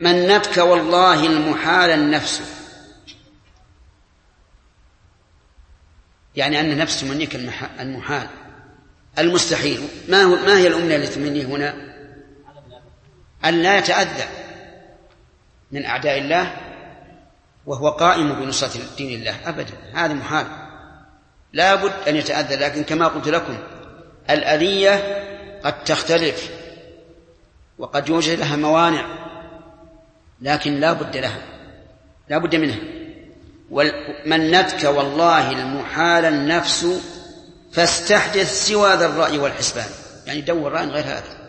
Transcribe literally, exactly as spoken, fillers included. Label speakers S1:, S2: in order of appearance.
S1: منتك والله المحال النفس، يعني أن النفس تمنيك المحال المستحيل. ما, هو ما هي الأمنية التي تمنيه هنا؟ أن لا يتأذى من أعداء الله وهو قائم بنصرة دين الله أبدا، هذا محال، لا بد أن يتأذى. لكن كما قلت لكم الأذية قد تختلف وقد يوجد لها موانع، لكن لا بد لها، لا بد منها. منتك والله المحال النفس فاستحدث سوى ذا الرأي والحسبان، يعني دور رأي غير هذا.